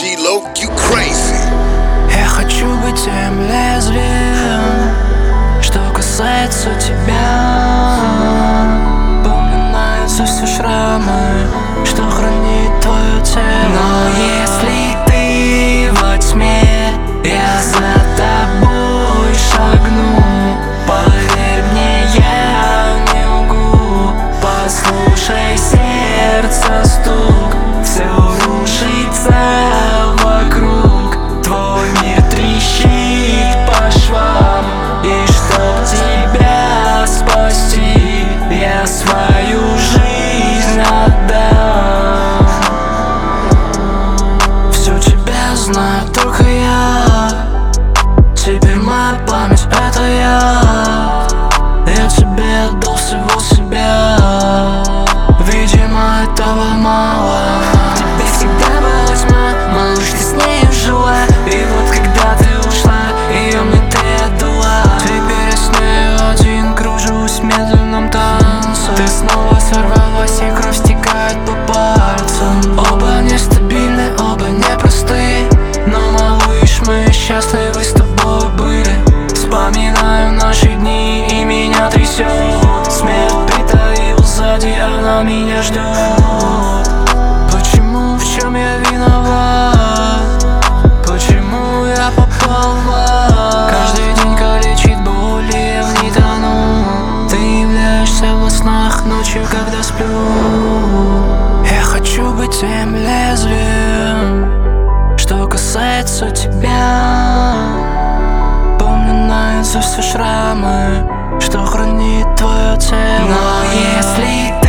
G-Lo, you crazy. Я хочу быть тем лезвием, что касается тебя. Помню наизусть все шрамы, что хранит твое тело. Но если ты во тьме, я за тобой шагну. Поверь мне, я не лгу. Послушай сердце стук, все рушится вокруг. Твой мир трещит по швам, и чтоб тебя спасти, я свою жизнь отдам. Всю тебя знаю только я, теперь моя память — это я. Я тебе отдал всего себя, видимо, этого мало. Тебе всегда была тьма, малыш, ты с нею жила. И вот когда ты ушла, ее мне ты отдала. Теперь я с нею один кружусь в медленном танце. Ты снова сорвалась, и кровь стекает по пальцам. Оба нестабильны, оба непростые, но, малыш, мы счастливы с тобой были. Вспоминаю наши дни, и меня трясет. Смерть притаил сзади, она меня ждет. Почему, в чем я виноват? Почему я попал в ад? Каждый день калечит боль, и я в ней тону. Ты являешься во снах ночью, когда сплю. Я хочу быть тем лезвием, что касается тебя. Помню наизусть все шрамы, что хранит твое тело. Но если